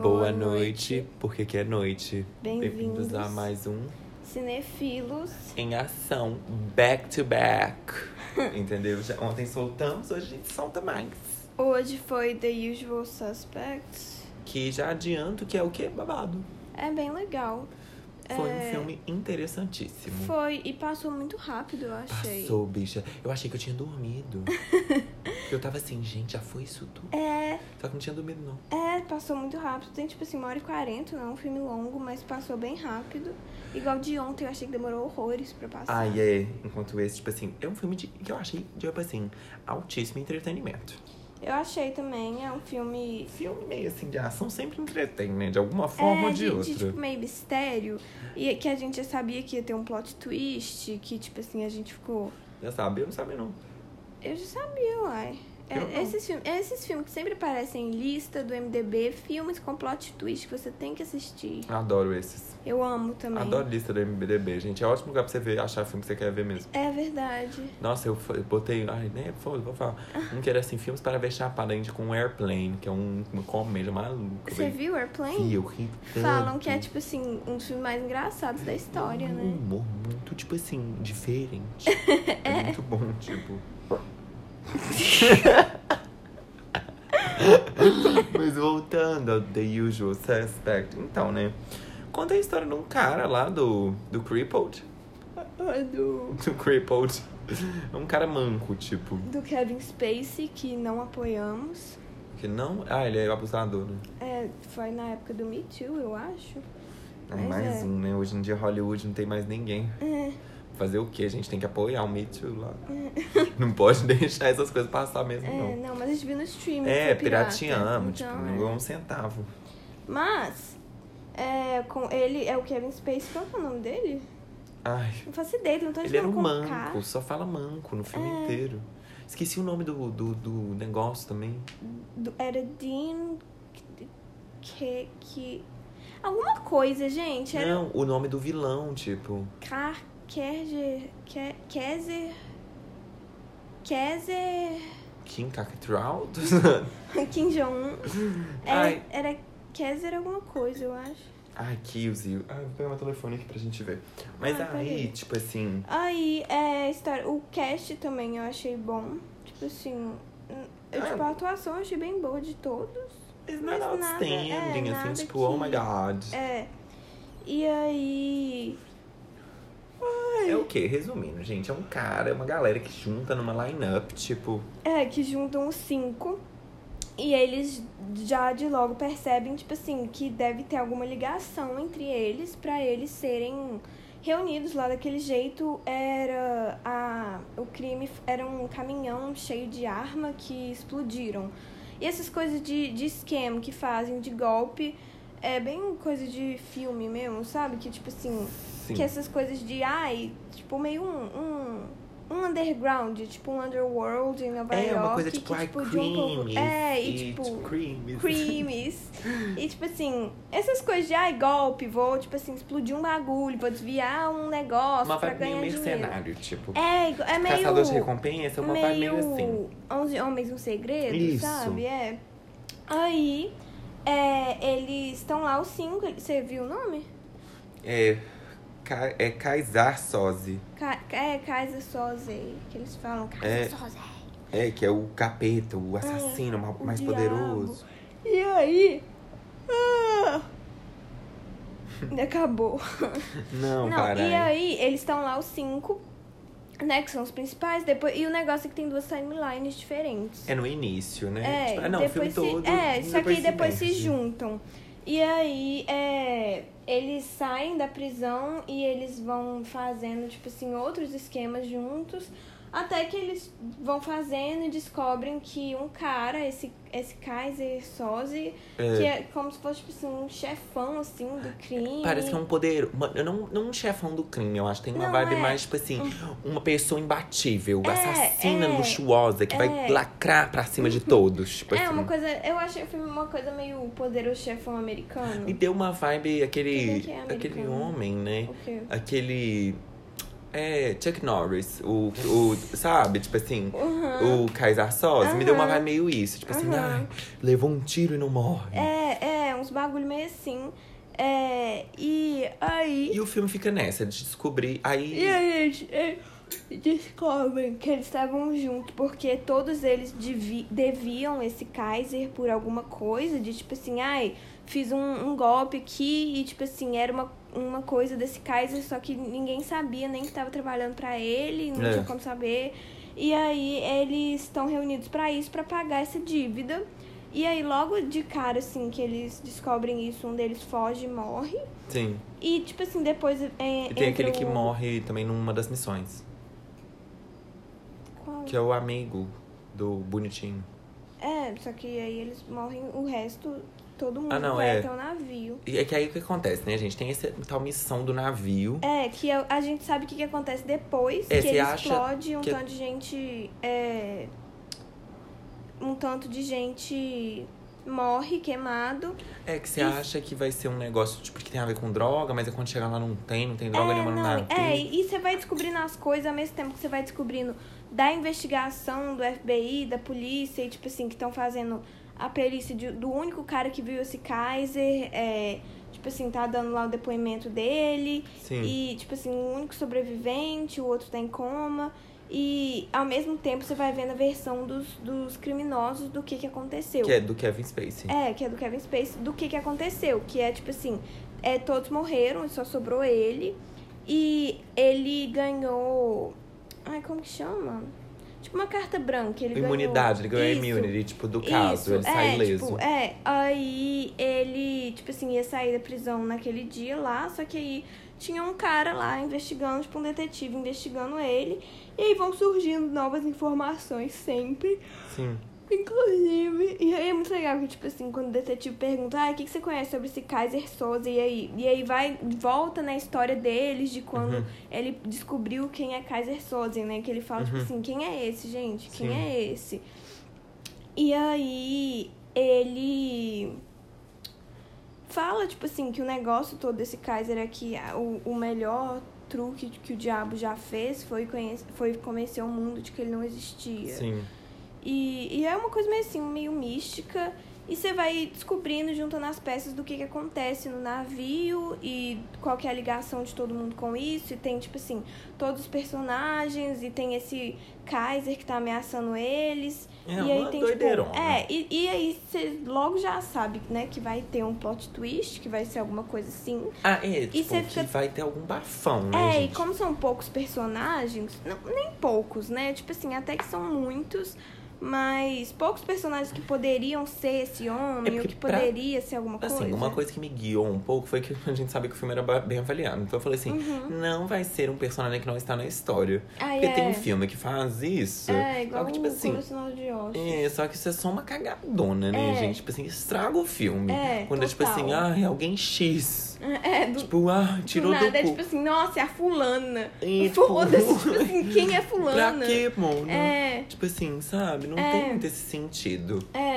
Boa noite, porque que é noite. Bem-vindos a mais um Cinefilos Em Ação, back to back. Entendeu? Ontem soltamos, hoje a gente solta mais. Hoje foi The Usual Suspects. Que já adianto que é o quê? Babado. É bem legal. Foi um filme interessantíssimo. Foi, e passou muito rápido, eu achei. Passou, bicha. Eu achei que eu tinha dormido. Eu tava assim, gente, já foi isso tudo? Só que não tinha dormido, não. Passou muito rápido. Tem, tipo assim, 1h40, não é um filme longo, mas passou bem rápido. Igual de ontem, eu achei que demorou horrores pra passar. Ah, é. Enquanto esse, tipo assim, é um filme que eu achei, tipo assim, altíssimo entretenimento. Eu achei também, é um filme... Filme meio assim de ação sempre entretém, né? De alguma forma ou de outra. Tipo, meio mistério. E que a gente já sabia que ia ter um plot twist. Que, tipo assim, a gente ficou... Já sabe? Eu não sabia, não. Eu já sabia, uai. Esses filmes que sempre aparecem em lista do MDB, filmes com plot twist que você tem que assistir. Adoro esses. Eu amo também. Adoro lista do MDB, gente. É ótimo lugar pra você ver, achar filme que você quer ver mesmo. É verdade. Nossa, eu botei... Ai, né? Vou falar. Um que era assim, filmes para ver chapada com Airplane, que é uma comédia maluca. Você viu Airplane? Vi, eu ri tanto. Falam que é, tipo assim, um dos filmes mais engraçados da história, né? Um humor muito, tipo assim, diferente. É muito bom, tipo... Mas voltando ao The Usual Suspect. Então, né? Conta a história de um cara lá do Crippled. Do Crippled. Um cara manco, tipo. Do Kevin Spacey, que não apoiamos. Que não... Ah, ele é abusador, né? Foi na época do Me Too, eu acho. Mais um, né? Hoje em dia Hollywood não tem mais ninguém. Fazer o quê? A gente tem que apoiar o Me Too lá. Não pode deixar essas coisas passar mesmo, não. Não, mas a gente viu no streaming. Pirateamos, então, tipo, não ganhou um centavo. Mas, com ele, é o Kevin Spacey, qual que é o nome dele? Ai. Não faço ideia, não tô Ele era entendendo um como manco, só fala manco no filme inteiro. Esqueci o nome do negócio também. Era Dean... Alguma coisa, gente. Era... Não, o nome do vilão, tipo... Kezer... Kim Cattrall? Kim Jong-un. Era Kezer alguma coisa, eu acho. Ai, Kills You. Vou pegar meu telefone aqui pra gente ver. Mas aí, tipo assim... Aí, história... O cast também eu achei bom. Tipo assim... Tipo, a atuação eu achei bem boa de todos. It's not outstanding, assim, tipo, oh my God. E aí... É o quê? Resumindo, gente, é um cara, é uma galera que junta numa line-up, tipo... que juntam os 5. E eles já de logo percebem, tipo assim, que deve ter alguma ligação entre eles pra eles serem reunidos lá daquele jeito. O crime era um caminhão cheio de arma que explodiram. E essas coisas de esquema que fazem, de golpe, é bem coisa de filme mesmo, sabe? Que, tipo assim, Sim. que essas coisas de, tipo, meio um underground, tipo um underworld em Nova York. Uma coisa tipo, creamies. E, tipo assim, essas coisas de, golpe, vou, tipo assim, explodir um bagulho, vou desviar um negócio uma pra ganhar meio dinheiro. mercenário, tipo... É meio... Caçador de recompensa, uma vibe meio assim. 11 Homens um Segredo, isso. Sabe? Aí, eles estão lá, os 5, você viu o nome? Kaysar Soze. Kaysar Soze, que eles falam. Kaysar Soze. Que é o capeta, o assassino mais poderoso. E aí... Acabou. Não, para. E aí, eles estão lá, os 5, né? Que são os principais. Depois, e o negócio é que tem 2 timelines diferentes. No início, né? Depois o filme todo. Só que aí depois se juntam. E aí, eles saem da prisão e eles vão fazendo, tipo assim, outros esquemas juntos. Até que eles vão fazendo e descobrem que um cara, esse Kaysar Soze, que é como se fosse, tipo assim, um chefão, assim, do crime. Parece que é um poder... Não um chefão do crime, eu acho. Tem uma vibe mais, tipo assim, uma pessoa imbatível, assassina luxuosa, que vai lacrar pra cima de todos. Tipo assim. Uma coisa... Eu achei o filme uma coisa meio poderoso chefão americano. Me deu uma vibe, aquele homem, né? O quê? Aquele... Chuck Norris, sabe? Tipo assim, o Kaysar Soze me deu uma vibe meio isso. Tipo assim, levou um tiro e não morre. Uns bagulho meio assim. E aí... E o filme fica nessa, de descobrir. Aí... E aí eles descobrem que eles estavam juntos porque todos eles deviam esse Kaiser por alguma coisa. De tipo assim, fiz um golpe aqui e tipo assim, era uma coisa desse Kaiser, só que ninguém sabia nem que tava trabalhando pra ele, não tinha como saber. E aí eles estão reunidos pra isso, pra pagar essa dívida. E aí logo de cara, assim, que eles descobrem isso, um deles foge e morre. Sim. E tipo assim, depois E tem aquele que morre também numa das missões. Qual? Que é o amigo do bonitinho. Só que aí eles morrem, o resto, todo mundo não, vai até o navio. E é que aí o que acontece, né, gente? Tem essa tal missão do navio. Que a gente sabe o que acontece depois, que ele explode tanto de gente... um tanto de gente morre queimado. Que você acha que vai ser um negócio tipo, que tem a ver com droga, mas quando chegar lá não tem droga nenhuma no navio. E você vai descobrindo as coisas ao mesmo tempo que você vai descobrindo da investigação do FBI, da polícia, e tipo assim, que estão fazendo a perícia do único cara que viu esse Kaiser, tipo assim, tá dando lá o depoimento dele. Sim. E tipo assim, o único sobrevivente, o outro tá em coma. E, ao mesmo tempo, você vai vendo a versão dos criminosos do que aconteceu. Que é do Kevin Spacey. Que é do Kevin Spacey, do que aconteceu. Que é, tipo assim, todos morreram, só sobrou ele. E ele ganhou... como que chama? Tipo uma carta branca. Ele Imunidade, ganhou... ele ganhou immunity, tipo, do caso. Ele sai ileso. Tipo, aí ele, tipo assim, ia sair da prisão naquele dia lá. Só que aí tinha um cara lá investigando, tipo um detetive investigando ele. E aí vão surgindo novas informações sempre. Sim. Inclusive, e aí é muito legal que, tipo assim, quando o detetive pergunta, o que você conhece sobre esse Kaiser Soze? E aí volta na história deles, de quando ele descobriu quem é Kaiser Soze, né? Que ele fala, tipo assim, quem é esse, gente? Quem é esse? E aí, ele fala, tipo assim, que o negócio todo desse Kaiser é que o melhor truque que o diabo já fez foi convencer o mundo de que ele não existia. Sim. E é uma coisa meio assim, meio mística. E você vai descobrindo, juntando as peças do que acontece no navio e qual que é a ligação de todo mundo com isso. E tem, tipo assim, todos os personagens e tem esse Kaiser que tá ameaçando eles. E aí tem, tipo... E aí você logo já sabe, né, que vai ter um plot twist, que vai ser alguma coisa assim. E você fica... que vai ter algum bafão, né, gente? E como são poucos personagens, nem poucos, né, tipo assim, até que são muitos... Mas poucos personagens que poderiam ser esse homem, ou que poderia ser alguma coisa. Assim, uma coisa que me guiou um pouco foi que a gente sabia que o filme era bem avaliado. Então eu falei assim, não vai ser um personagem que não está na história. Porque tem um filme que faz isso. Igual tipo assim, de Oscar. Só que isso é só uma cagadona, né, gente? Tipo assim, estraga o filme. Quando total. É tipo assim, é alguém X. Tipo, tirou do nada, do cu. Tipo assim, nossa, é a fulana. Tipo, foda-se, tipo assim, quem é fulana? Pra quê, mano? Tipo assim, sabe? Não tem muito esse sentido.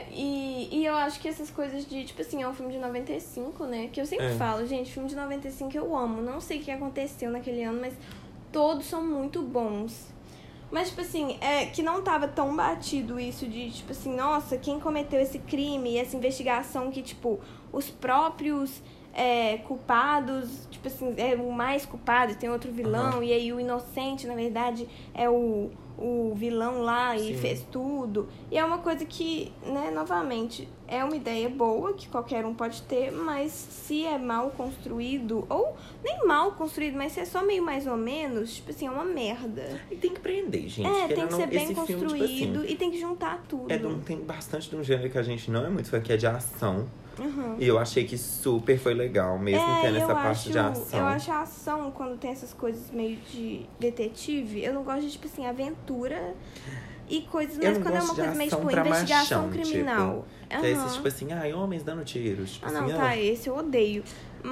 E eu acho que essas coisas de, tipo assim, é um filme de 95, né? Que eu sempre falo, gente, filme de 95 eu amo. Não sei o que aconteceu naquele ano, mas todos são muito bons. Mas, tipo assim, que não tava tão batido isso de, tipo assim, nossa, quem cometeu esse crime? E essa investigação que, tipo, os próprios... culpados, tipo assim, o mais culpado, tem outro vilão, e aí o inocente, na verdade, é o vilão lá e fez tudo. E é uma coisa que, né, novamente, é uma ideia boa que qualquer um pode ter, mas se é mal construído, ou nem mal construído, mas se é só meio mais ou menos, tipo assim, é uma merda. E tem que prender, gente. Tem que ser bem construído filme, tipo assim, e tem que juntar tudo. Tem bastante de um gênero que a gente não é muito fã, que é de ação. E eu achei que super foi legal, mesmo tendo essa parte de ação. Eu acho a ação, quando tem essas coisas meio de detetive, eu não gosto de, tipo assim, aventura e coisas, mas quando é uma coisa meio, tipo, investigação criminal. Tipo, que é esses, tipo assim, homens dando tiros. Tipo assim, esse eu odeio.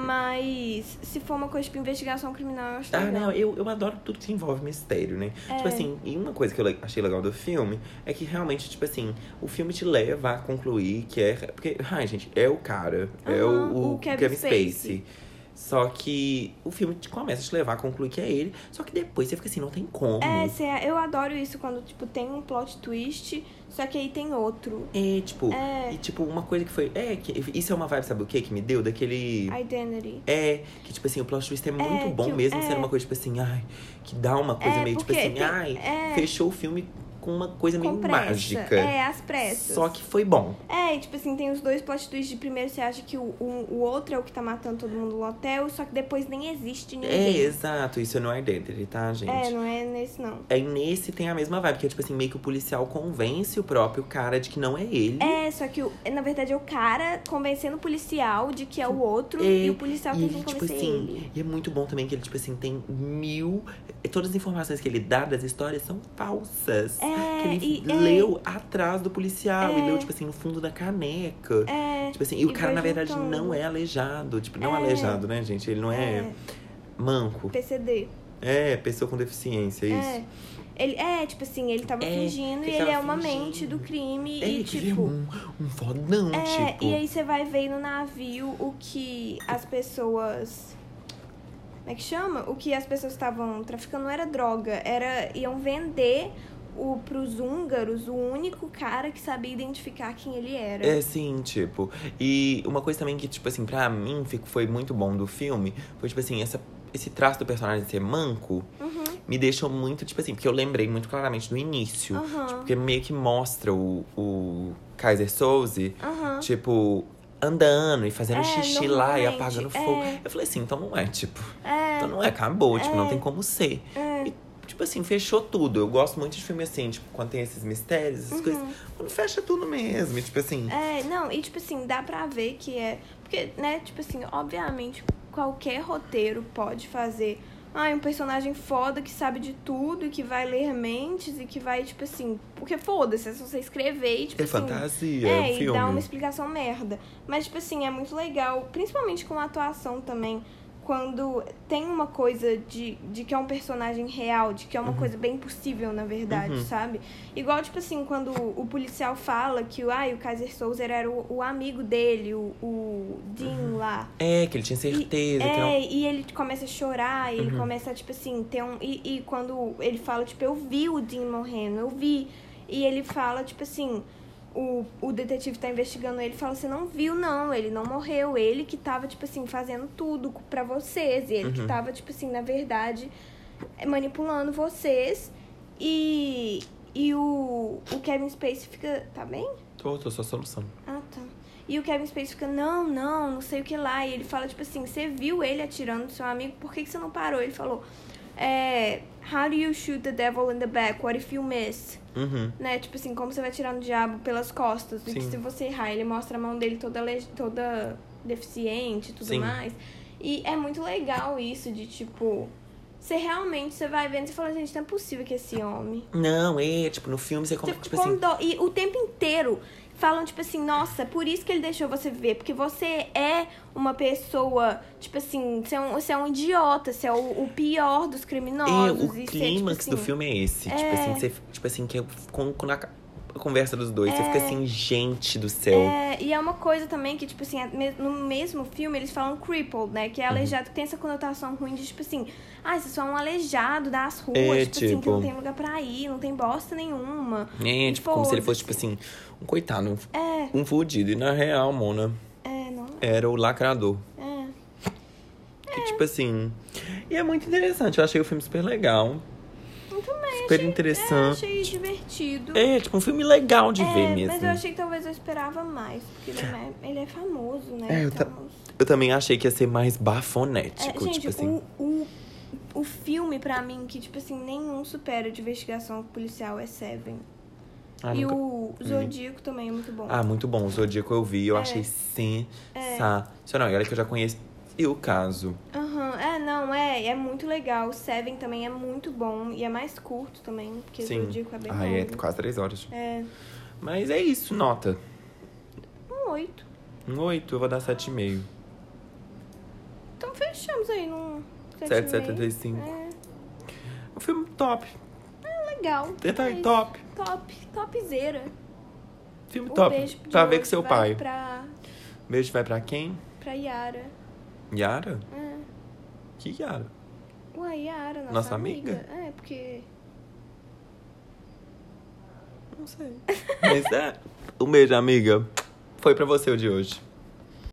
Mas se for uma coisa tipo investigação criminal, eu acho legal. Não, eu adoro tudo que envolve mistério, né? Tipo assim, e uma coisa que eu achei legal do filme é que realmente, tipo assim, o filme te leva a concluir que porque, gente, é o cara, é o Kevin Spacey. Só que o filme começa a te levar a concluir que é ele. Só que depois você fica assim, não tem como. Eu adoro isso quando, tipo, tem um plot twist, só que aí tem outro. E tipo, uma coisa que foi... isso é uma vibe, sabe o que me deu? Daquele... Identity. Que tipo assim, o plot twist é muito bom mesmo, sendo uma coisa, tipo assim, que dá uma coisa meio, tipo assim, fechou o filme com uma coisa meio mágica. Às pressas. Só que foi bom. E tipo assim, tem os dois plot twists. De primeiro você acha que o outro é o que tá matando todo mundo no hotel, só que depois nem existe ninguém. Exato. Isso não é Identity, tá, gente? Não é nesse, não. Nesse tem a mesma vibe, que é tipo assim, meio que o policial convence o próprio cara de que não é ele. Só que na verdade é o cara convencendo o policial de que é o outro, e o policial tentando convencer ele. E é muito bom também que ele, tipo assim, tem todas as informações que ele dá das histórias são falsas. Que ele leu atrás do policial e leu, tipo assim, no fundo da caneca. Tipo assim, e o cara, na verdade, não é aleijado. Tipo, não aleijado, né, gente? Ele não é manco. PCD. Pessoa com deficiência, isso. Ele, tipo assim, ele tava fingindo e ele é uma mente do crime. E tipo, ele é um fodão, tipo. E aí você vai ver no navio o que as pessoas... Como é que chama? O que as pessoas estavam traficando não era droga. Iam vender pros húngaros o único cara que sabia identificar quem ele era. Sim, tipo. E uma coisa também que, tipo assim, pra mim foi muito bom do filme foi, tipo assim, esse traço do personagem ser manco me deixou muito, tipo assim, porque eu lembrei muito claramente do início. Tipo, porque meio que mostra o Keyser Söze, tipo, andando e fazendo xixi lá e apagando fogo. Eu falei assim, então não é, tipo. Então não é, acabou, tipo, não tem como ser. E, tipo assim, fechou tudo. Eu gosto muito de filme assim, tipo, quando tem esses mistérios, essas coisas. Quando fecha tudo mesmo, tipo assim. E tipo assim, dá pra ver que é. Porque, né, tipo assim, obviamente, qualquer roteiro pode fazer. Um personagem foda que sabe de tudo e que vai ler mentes e que vai, tipo assim... Porque foda-se, é só você escrever e, tipo assim... fantasia, é um filme. E dar uma explicação merda. Mas, tipo assim, é muito legal, principalmente com a atuação também, quando tem uma coisa de que é um personagem real, de que é uma coisa bem possível, na verdade, sabe? Igual, tipo assim, quando o policial fala que o Keyser Söze era o amigo dele, o Dean lá. Que ele tinha certeza. E ele começa a chorar, e ele começa, tipo assim, ter um... E quando ele fala, tipo, eu vi o Dean morrendo, eu vi. E ele fala, tipo assim... O detetive tá investigando ele e fala, você não viu, não, ele não morreu. Ele que tava, tipo assim, fazendo tudo pra vocês. E ele que tava, tipo assim, na verdade, manipulando vocês. E o Kevin Spacey fica... Tá bem? Tô só solução. Tá. E o Kevin Spacey fica, não sei o que lá. E ele fala, tipo assim, você viu ele atirando no seu amigo, por que você não parou? Ele falou... How do you shoot the devil in the back? What if you miss? Né? Tipo assim, como você vai tirar no diabo pelas costas? E que se você errar, ele mostra a mão dele toda deficiente e tudo mais. E é muito legal isso de, tipo... Você vai vendo e fala, gente, não é possível que esse homem... Não, tipo, no filme você... Tipo assim... E o tempo inteiro... Falam, tipo assim, nossa, por isso que ele deixou você ver. Porque você é uma pessoa, tipo assim, você é um idiota, você é o pior dos criminosos. O clímax do filme é esse. Tipo assim, você, tipo assim, que com a conversa dos dois, você fica assim, gente do céu. E é uma coisa também que, tipo assim, no mesmo filme eles falam crippled, né? Que é aleijado, que tem essa conotação ruim de, tipo assim, você só é um aleijado das ruas, tipo assim, que não tem lugar pra ir, não tem bosta nenhuma. Tipo, como se ele fosse, tipo assim, um coitado, um fudido. E na real, Mona, não. era o lacrador. Que, tipo assim... E é muito interessante, eu achei o filme super legal. Super interessante. Achei divertido. Tipo um filme legal de ver mesmo. Mas eu achei que talvez eu esperava mais. Porque ele é famoso, né? Eu também achei que ia ser mais bafonético. Gente, tipo assim. o filme, pra mim, que, tipo assim, nenhum supera de investigação policial é Seven. E o Zodíaco também é muito bom. Muito bom. O Zodíaco eu vi, eu achei sensacional. E olha que eu já conheço o caso. É muito legal. O Seven também é muito bom. E é mais curto também, porque o Zodíaco é bem longo. É quase 3 horas. Mas é isso, nota. Um 8. Um 8, eu vou dar 7,5. Então fechamos aí num 7,75. Um filme top. Legal. Top. Topzera. Filme top. Pra ver com seu pai. Pra... Beijo vai pra quem? Pra Yara. Yara? É. Que Yara? Ué, Yara, Nossa amiga? É, porque... Não sei. Mas um beijo, amiga. Foi pra você o de hoje.